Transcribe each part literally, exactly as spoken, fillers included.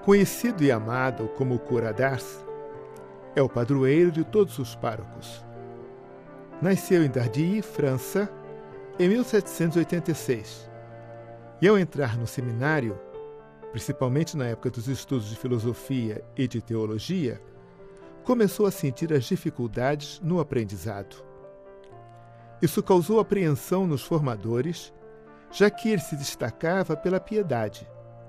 Conhecido e amado como o cura d'Ars, é o padroeiro de todos os párocos. Nasceu em Dardilly, França, em mil setecentos e oitenta e seis, e ao entrar no seminário, principalmente na época dos estudos de filosofia e de teologia, começou a sentir as dificuldades no aprendizado. Isso causou apreensão nos formadores, já que ele se destacava pela piedade.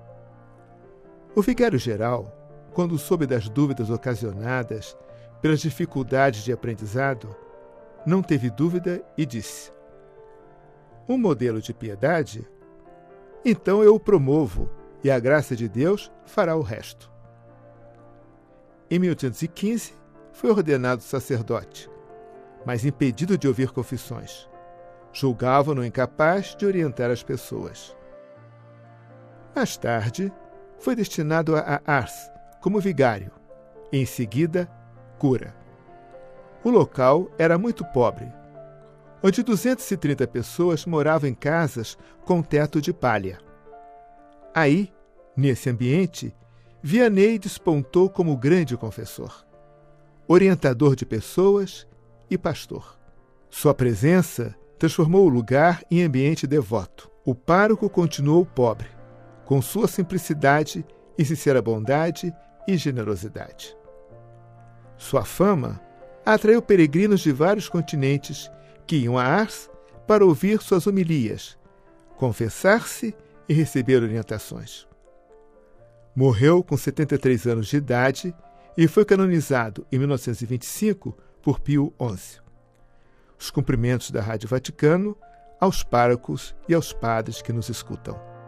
O vigário-geral, quando soube das dúvidas ocasionadas pelas dificuldades de aprendizado, não teve dúvida e disse: um modelo de piedade? Então eu o promovo, e a graça de Deus fará o resto. Em mil oitocentos e quinze, foi ordenado sacerdote, mas impedido de ouvir confissões. Julgavam-no incapaz de orientar as pessoas. Mais tarde, foi destinado a Ars como vigário, e em seguida, cura. O local era muito pobre, onde duzentas e trinta pessoas moravam em casas com teto de palha. Aí, nesse ambiente, Vianney despontou como grande confessor, orientador de pessoas e pastor. Sua presença transformou o lugar em ambiente devoto. O pároco continuou pobre, com sua simplicidade e sincera bondade e generosidade. Sua fama atraiu peregrinos de vários continentes que iam a Ars para ouvir suas homilias, confessar-se e receber orientações. Morreu com setenta e três anos de idade e foi canonizado em mil novecentos e vinte e cinco por Pio onze. Os cumprimentos da Rádio Vaticano aos párocos e aos padres que nos escutam.